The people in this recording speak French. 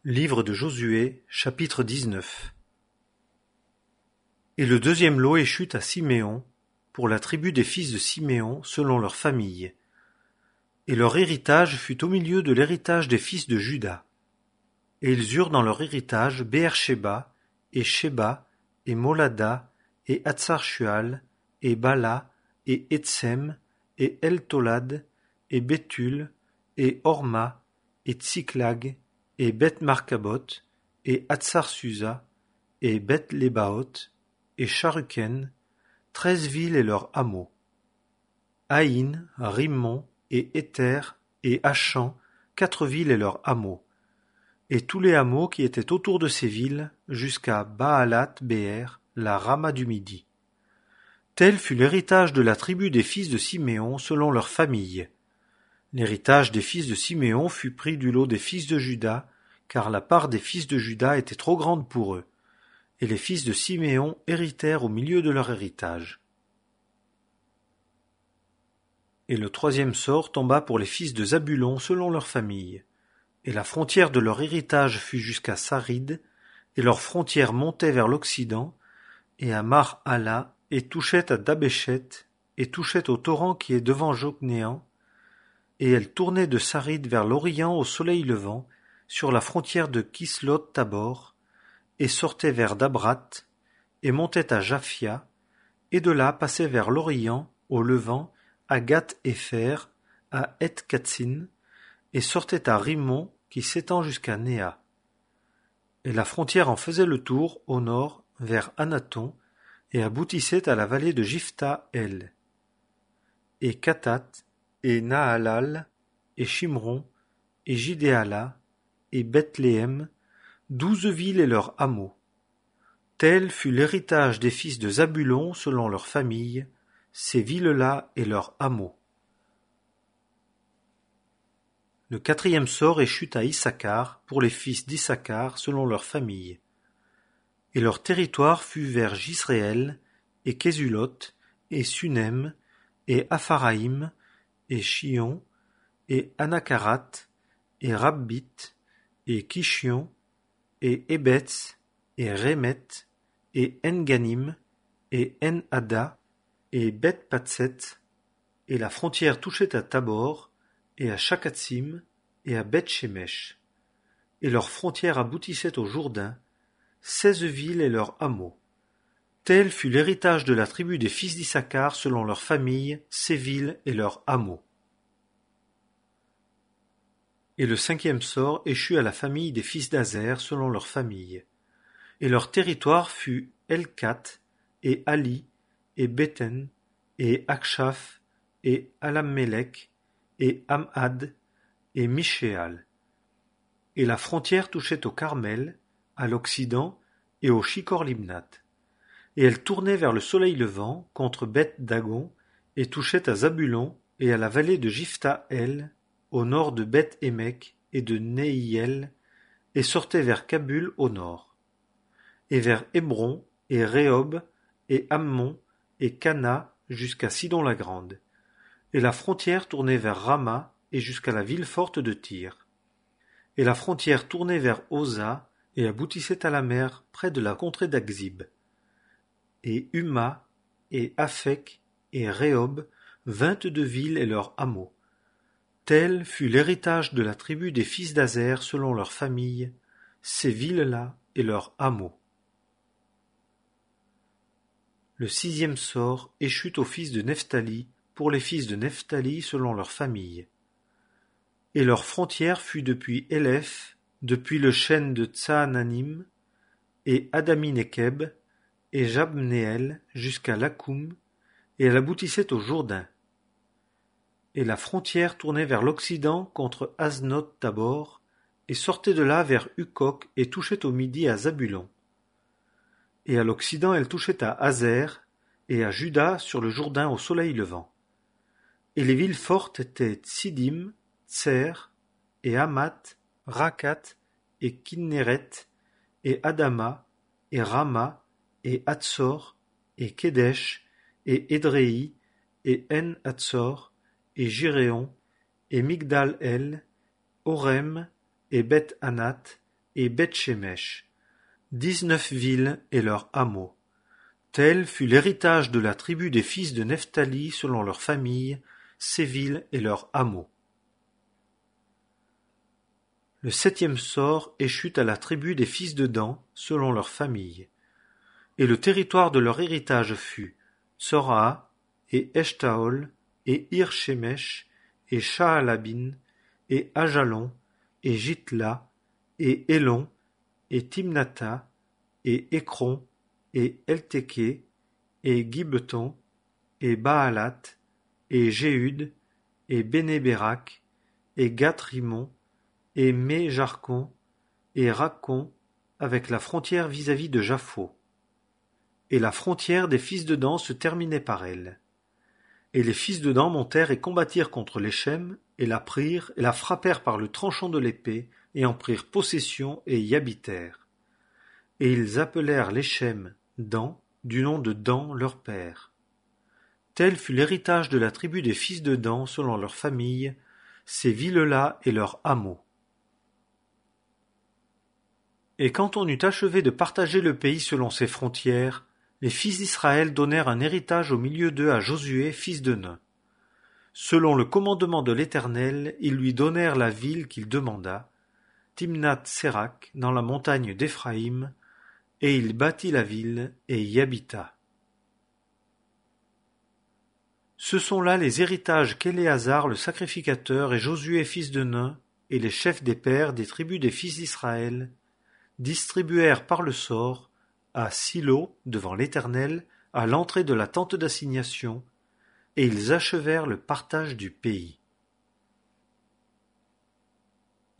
Livre de Josué, chapitre 19. Et le deuxième lot échut à Siméon, pour la tribu des fils de Siméon, selon leurs familles. Et leur héritage fut au milieu de l'héritage des fils de Juda. Et ils eurent dans leur héritage Béer-Shéba, et Shéba, et Molada, et Hatsar-Shual, et Bala, et Etsem, et El-Tolad, et Béthul, et Horma, et Tsiklag, et Beth-Marcaboth, et Hatsar-Susa, et Beth-Lébaoth, et Charuken, 13 villes et leurs hameaux. Haïn, Rimmon, et Éther, et Achan, 4 villes et leurs hameaux. Et tous les hameaux qui étaient autour de ces villes, jusqu'à Baalat-Béer, la Rama du Midi. Tel fut l'héritage de la tribu des fils de Siméon selon leurs familles. L'héritage des fils de Siméon fut pris du lot des fils de Juda, car la part des fils de Juda était trop grande pour eux, et les fils de Siméon héritèrent au milieu de leur héritage. Et le troisième sort tomba pour les fils de Zabulon selon leurs familles. Et la frontière de leur héritage fut jusqu'à Sarid, et leur frontière montait vers l'Occident, et à Mar-Hala, et touchait à Dabéchet, et touchait au torrent qui est devant Joknéan, et elle tournait de Sarid vers l'Orient au soleil levant, sur la frontière de Kislot-Tabor, et sortait vers Dabrat, et montait à Japhia, et de là passait vers l'Orient, au levant, à Gath-Hépher, à Eth-Katsin, et sortait à Rimmon, qui s'étend jusqu'à Néa. Et la frontière en faisait le tour, au nord, vers Anaton, et aboutissait à la vallée de Jiphta-El. Et Katat, et Nahalal, et Shimron, et Jidéala, et Bethléem, 12 villes et leurs hameaux. Tel fut l'héritage des fils de Zabulon selon leurs familles, ces villes-là et leurs hameaux. Le quatrième sort échut à Issachar pour les fils d'Issachar selon leurs familles. Et leur territoire fut vers Jisréel, et Késulot, et Sunem, et Apharaïm, et Chion, et Anakarat, et Rabbit, et Kishion, et Ebetz, et Rémet, et Enganim, et En-Hadda, et Beth-Patset, et la frontière touchait à Tabor, et à Shakatsim, et à Beth-Shemesh. Et leur frontière aboutissait au Jourdain, 16 villes et leurs hameaux. Tel fut l'héritage de la tribu des fils d'Issachar selon leurs familles, ces villes et leurs hameaux. Et le cinquième sort échut à la famille des fils d'Azer selon leurs familles. Et leur territoire fut Elkat, et Ali, et Béten, et Akshaph, et Alammelech, et Amhad, et Mishéal. Et la frontière touchait au Carmel, à l'Occident, et au Shikor-Libnat. Et elle tournait vers le soleil levant, contre Beth-Dagon, et touchait à Zabulon, et à la vallée de Jiphta-El, au nord de Beth-Émec et de Nehiel, et sortait vers Kabul au nord. Et vers Hébron, et Rehob, et Ammon, et Cana, jusqu'à Sidon-la-Grande. Et la frontière tournait vers Rama, et jusqu'à la ville forte de Tyr. Et la frontière tournait vers Oza, et aboutissait à la mer, près de la contrée d'Akzib. Et Huma, et Aphek, et Rehob, 22 villes et leurs hameaux. Tel fut l'héritage de la tribu des fils d'Azer selon leurs familles, ces villes-là et leurs hameaux. Le sixième sort échut aux fils de Nephtali, pour les fils de Nephtali selon leurs familles. Et leur frontière fut depuis Éléph, depuis le chêne de Tsaananim, et Adami-Nekeb, et Jabnéel, jusqu'à Lakoum, et elle aboutissait au Jourdain. Et la frontière tournait vers l'Occident contre Aznot-Tabor, et sortait de là vers Hukok, et touchait au midi à Zabulon. Et à l'Occident elle touchait à Hazer, et à Juda sur le Jourdain au soleil levant. Et les villes fortes étaient Tsidim, Tser, et Hamath, Rakat, et Kinneret, et Adama, et Rama, et Hatzor, et Kedesh, et Édréi, et En-Hatzor, et Jiréon, et Migdal-El, Orem, et Beth-Anath, et Beth-Shemesh, 19 villes et leurs hameaux. Tel fut l'héritage de la tribu des fils de Nephtali selon leurs familles, ces villes et leurs hameaux. Le 7e sort échut à la tribu des fils de Dan selon leurs familles. Et le territoire de leur héritage fut Tsoraa, et Eshtaol, et Ir-Shemesh, et Shaalabin, et Ajalon, et Jitla, et Élon, et Timnatha, et Écron, et Eltéké, et Gibbeton, et Baalat, et Jéhud, et Bénéberak, et Gath-Rimon, et Mé-Jarcon, et Raccon, avec la frontière vis-à-vis de Japho. Et la frontière des fils de Dan se terminait par elle. Et les fils de Dan montèrent et combattirent contre les Shem, et la prirent, et la frappèrent par le tranchant de l'épée, et en prirent possession, et y habitèrent. Et ils appelèrent les Shem Dan, du nom de Dan leur père. Tel fut l'héritage de la tribu des fils de Dan selon leurs familles, ces villes-là et leurs hameaux. Et quand on eut achevé de partager le pays selon ses frontières, les fils d'Israël donnèrent un héritage au milieu d'eux à Josué, fils de Nun. Selon le commandement de l'Éternel, ils lui donnèrent la ville qu'il demanda, Timnath-Sérak, dans la montagne d'Éphraïm, et il bâtit la ville et y habita. Ce sont là les héritages qu'Éléazar le sacrificateur et Josué fils de Nun, et les chefs des pères des tribus des fils d'Israël, distribuèrent par le sort, à Silo, devant l'Éternel, à l'entrée de la tente d'assignation, et ils achevèrent le partage du pays.